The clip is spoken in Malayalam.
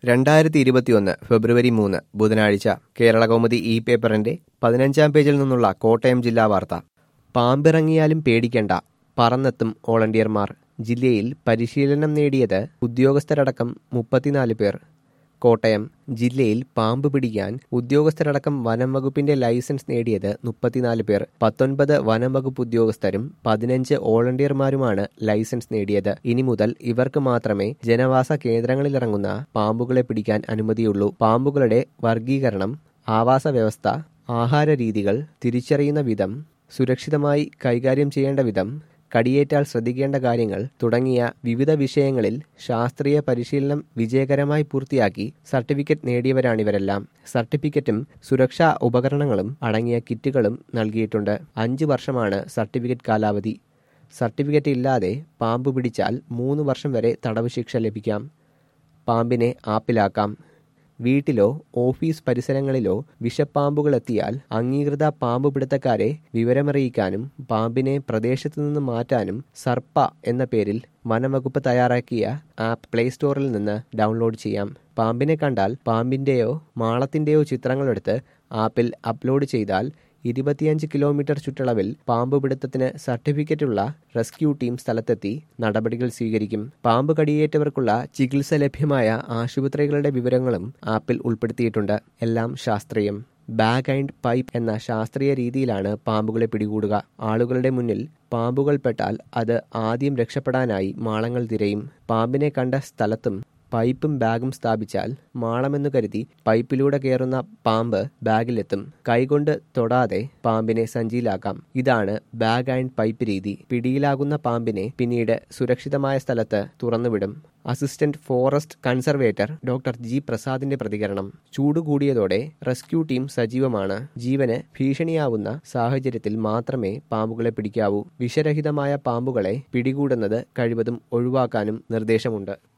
2021 ഫെബ്രുവരി 3 ബുധനാഴ്ച കേരളകൗമുദി ഈ പേപ്പറിന്റെ 15-ാം പേജിൽ നിന്നുള്ള കോട്ടയം ജില്ലാ വാർത്ത. പാമ്പിറങ്ങിയാലും പേടിക്കേണ്ട, പറന്നെത്തും വോളണ്ടിയർമാർ. ജില്ലയിൽ പരിശീലനം നേടിയത് ഉദ്യോഗസ്ഥരടക്കം 34 പേർ. കോട്ടയം ജില്ലയിൽ പാമ്പ് പിടിക്കാൻ ഉദ്യോഗസ്ഥരടക്കം വനം വകുപ്പിന്റെ ലൈസൻസ് നേടിയത് 34 പേർ. 19 വനം വകുപ്പ് ഉദ്യോഗസ്ഥരും 15 വോളണ്ടിയർമാരുമാണ് ലൈസൻസ് നേടിയത്. ഇനി മുതൽ ഇവർക്ക് മാത്രമേ ജനവാസ കേന്ദ്രങ്ങളിലിറങ്ങുന്ന പാമ്പുകളെ പിടിക്കാൻ അനുമതിയുള്ളൂ. പാമ്പുകളുടെ വർഗീകരണം, ആവാസ വ്യവസ്ഥ, ആഹാര രീതികൾ, തിരിച്ചറിയുന്ന വിധം, സുരക്ഷിതമായി കൈകാര്യം ചെയ്യേണ്ട വിധം, കടിയേറ്റാൽ ശ്രദ്ധിക്കേണ്ട കാര്യങ്ങൾ തുടങ്ങിയ വിവിധ വിഷയങ്ങളിൽ ശാസ്ത്രീയ പരിശീലനം വിജയകരമായി പൂർത്തിയാക്കി സർട്ടിഫിക്കറ്റ് നേടിയവരാണിവരെല്ലാം. സർട്ടിഫിക്കറ്റും സുരക്ഷാ ഉപകരണങ്ങളും അടങ്ങിയ കിറ്റുകളും നൽകിയിട്ടുണ്ട്. 5 വർഷമാണ് സർട്ടിഫിക്കറ്റ് കാലാവധി. സർട്ടിഫിക്കറ്റ് ഇല്ലാതെ പാമ്പ് പിടിച്ചാൽ 3 വർഷം വരെ തടവ് ശിക്ഷ ലഭിക്കാം. പാമ്പിനെ ആപ്പിലാക്കാം. വീട്ടിലോ ഓഫീസ് പരിസരങ്ങളിലോ വിഷപ്പാമ്പുകളെത്തിയാൽ അംഗീകൃത പാമ്പ് പിടുത്തക്കാരെ വിവരമറിയിക്കാനും പാമ്പിനെ പ്രദേശത്തു നിന്ന് മാറ്റാനും സർപ്പ എന്ന പേരിൽ വനംവകുപ്പ് തയ്യാറാക്കിയ ആപ്പ് പ്ലേ സ്റ്റോറിൽ നിന്ന് ഡൗൺലോഡ് ചെയ്യാം. പാമ്പിനെ കണ്ടാൽ പാമ്പിന്റെയോ മാളത്തിന്റെയോ ചിത്രങ്ങളെടുത്ത് ആപ്പിൽ അപ്ലോഡ് ചെയ്താൽ 25 കിലോമീറ്റർ ചുറ്റളവിൽ പാമ്പ് പിടുത്തത്തിന് സർട്ടിഫിക്കറ്റുള്ള റെസ്ക്യൂ ടീം സ്ഥലത്തെത്തി നടപടികൾ സ്വീകരിക്കും. പാമ്പ് കടിയേറ്റവർക്കുള്ള ചികിത്സ ലഭ്യമായ ആശുപത്രികളുടെ വിവരങ്ങളും ആപ്പിൽ ഉൾപ്പെടുത്തിയിട്ടുണ്ട്. എല്ലാം ശാസ്ത്രീയം. ബാഗ് ആൻഡ് പൈപ്പ് എന്ന ശാസ്ത്രീയ രീതിയിലാണ് പാമ്പുകളെ പിടികൂടുക. ആളുകളുടെ മുന്നിൽ പാമ്പുകൾ പെട്ടാൽ അത് ആദ്യം രക്ഷപ്പെടാനായി മാളങ്ങൾ തിരയും. പാമ്പിനെ കണ്ട സ്ഥലത്തും പൈപ്പും ബാഗും സ്ഥാപിച്ചാൽ മാളമെന്നു കരുതി പൈപ്പിലൂടെ കയറുന്ന പാമ്പ് ബാഗിലെത്തും. കൈകൊണ്ട് തൊടാതെ പാമ്പിനെ സഞ്ചിയിലാക്കാം. ഇതാണ് ബാഗ് ആൻഡ് പൈപ്പ് രീതി. പിടിയിലാകുന്ന പാമ്പിനെ പിന്നീട് സുരക്ഷിതമായ സ്ഥലത്ത് തുറന്നുവിടും. Assistant forest conservator doctor G പ്രസാദിന്റെ പ്രതികരണം. ചൂട് കൂടിയതോടെ റെസ്ക്യൂ ടീം സജീവമാണ്. ജീവന് ഭീഷണിയാവുന്ന സാഹചര്യത്തിൽ മാത്രമേ പാമ്പുകളെ പിടിക്കാവൂ. വിഷരഹിതമായ പാമ്പുകളെ പിടികൂടുന്നത് കഴിവതും ഒഴിവാക്കാനും നിർദ്ദേശമുണ്ട്.